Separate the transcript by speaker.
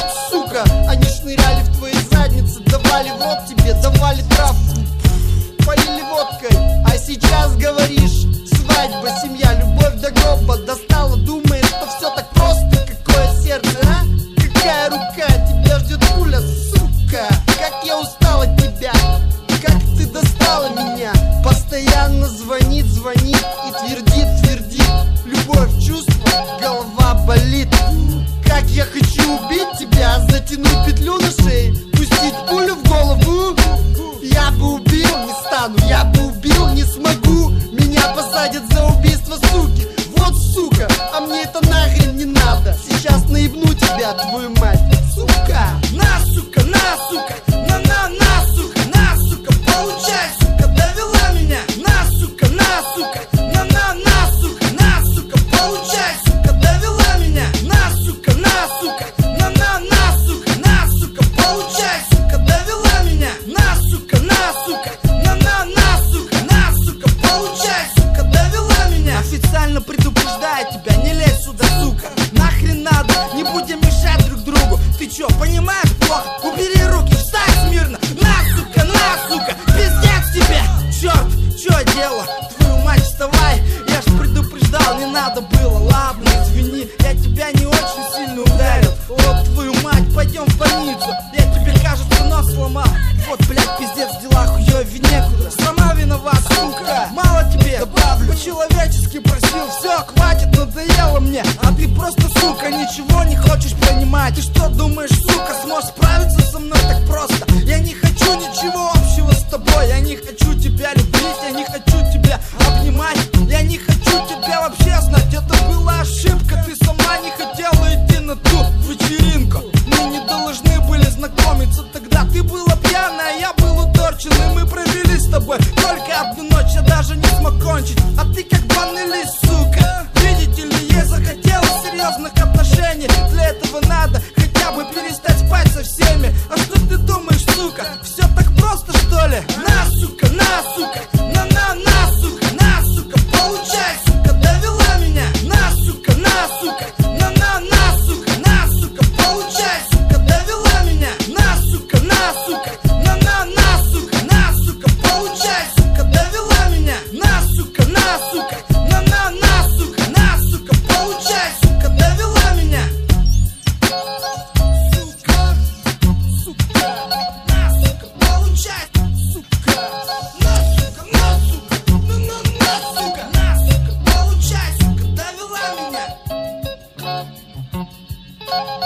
Speaker 1: сука. Они шныряли в твоей заднице, давали в рот тебе, давали травку, поили водкой. А сейчас говоришь: свадьба, семья, любовь до гроба. Достала, думаешь, что все так просто. Какое сердце, а? Какая рука? Тебя ждет пуля, сука. Как я устал от тебя, как ты достала меня. Постоянно звонит и твердит. Любовь, чувство, голова болит. Как я хочу убить тебя, затянуть петлю на шее, пустить пулю в голову. Я бы убил, не стану, я бы убил, не смогу. Меня посадят за убийство, суки. Вот сука, а мне это нахрен не надо. Сейчас наебну тебя, твою мать, сука.
Speaker 2: На, сука, на, сука, получай, сука, довела меня. На, сука, на, сука, получай, сука, довела меня. На, сука, получай, сука, довела меня. На, сука, получай, сука, довела меня. Официально предупреждаю тебя, не лезь сюда, сука. Нахрен надо, не будем мешать друг другу. Ты чё, понимаешь плохо? Убери руки, встань смирно. На, сука, пиздец тебе. Черт, чё дело? Твою мать, вставай. Я ж предупреждал, не надо было. Ладно, извини, я тебя не очень сильно ударил. Вот твою мать, пойдем в больницу. Я тебе, кажется, нос сломал. Вот, блядь, пиздец, дела хуёвее некуда. Сама виноват, сука. Мало тебе, добавлю. По-человечески просил, все, хватит, надоело мне. А ты просто, сука, ничего не хочешь понимать. Ты что думаешь, сука, сможешь справиться со мной так просто? Я не хочу ничего общего с тобой. Я не хочу тебя любить, я не хочу тебя обнимать. Я не хочу тебя вообще знать. Это была ошибка, ты сама не хотела идти на ту вечеринку. Мы не должны были знакомиться тогда. Ты была пьяная, я был уторчен, и мы провели с тобой только одну ночь. Я даже не смог кончить, а ты как банный лист, сука. Видите ли, ей захотелось серьезных отношений. Для этого надо хотя бы перестать спать со всеми. А что ты думаешь, сука? Все так просто, что ли? На, сука, сука, получай, сука, довела меня. На, сука, получай, сука, довела меня. На, сука, получай, сука, довела меня. На, сука, получай, сука, довела меня. Получай, сука, довела меня.